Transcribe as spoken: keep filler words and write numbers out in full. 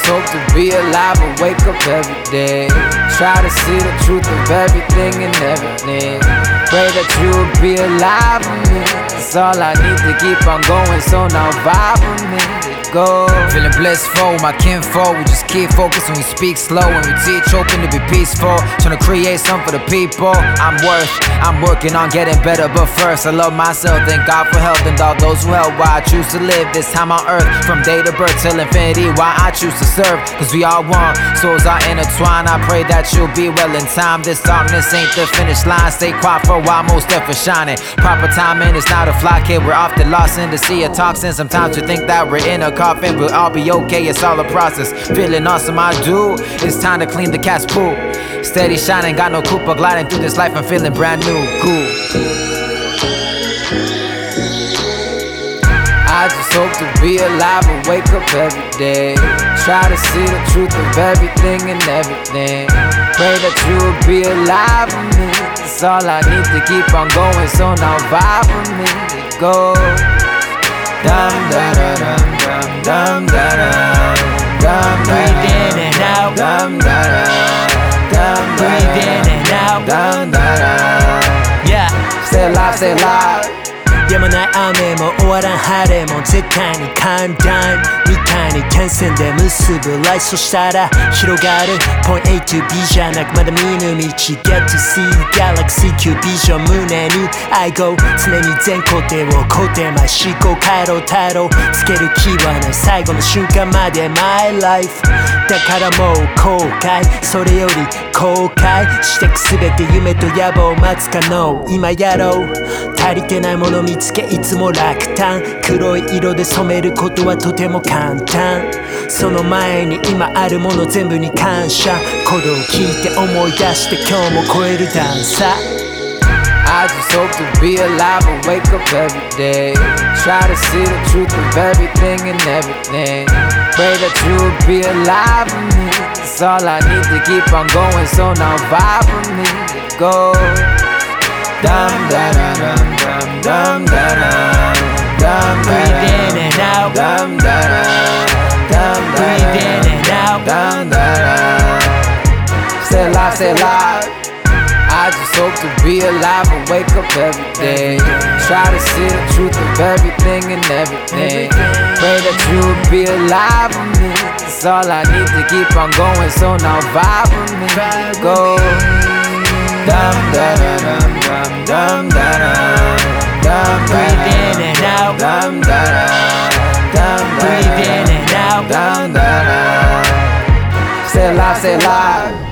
just hope to be alive and wake up every day. Try to see the truth of everything and everything. Pray that you will be alive with me. That's all I need to keep on going, so now vibe with me. Go. Feeling blissful, my kinfolk, we just keep focused when we speak slow. And we teach open to be peaceful, trying to create something for the people. I'm worth, I'm working on getting better, but first I love myself, thank God for health and all those who help. Why I choose to live this time on earth, from day to birth till infinity. Why I choose to serve, cause we all one, souls are intertwined. I pray that you'll be well in time. This darkness ain't the finish line. Stay quiet for a while, most definitely shining. Proper timing is not a fly kid, we're often lost in the sea of toxins. Sometimes we think that we're in a coffin, we'll all be okay, it's all a process. Feeling awesome, I do. It's time to clean the cat's poo. Steady shining, got no Cooper, gliding through this life, I'm feeling brand new, cool. I just hope to be alive and wake up every day. Try to see the truth of everything and everything. Pray that you will be alive with me. That's all I need to keep on going, so now vibe with me. Go. Dum da da dum dum dum da dum dum. Breathe in and out. Dum da da dum. Breathe in and out. Dum da da. Yeah. Stay alive, stay alive. やまない雨も終わらん晴れも絶対にカウンダウンみたいに点線で結ぶライト、そしたら広がる Point A to B じゃなくまだ見ぬ道 Get to see Galaxy 級ビジョン胸に I go 常に全工程を肯定前思考回路タイトルつける気はない最後の瞬間まで My life だからもう後悔それより後悔してくすべて夢と野望待つ可能今やろう足りてないもの見つけいつも落胆黒い色で染めることはとても簡単その前に今あるもの全部に感謝鼓動を聞いて思い出して今日も超えるダンサー I just hope to be alive and wake up every day. Try to see the truth of everything and everything. Pray that you will be alive with me. That's all I need to keep on going, so now vibe with me. Go. Dum da da dum dum dum da dum dum. Breathe in and out. Dum da da dum. Breathe in and out. Dum da da. Stay alive, stay alive. I just hope to be alive and wake up every day. Try to see the truth of everything and everything. Pray that you will be alive with me. That's all I need to keep on going, so now vibe with me. Go. Dum da da dum dum dum da dum dum. Breathe in and out. Dum da da dum. Breathe in and out. Dum da da. Stay alive, stay alive.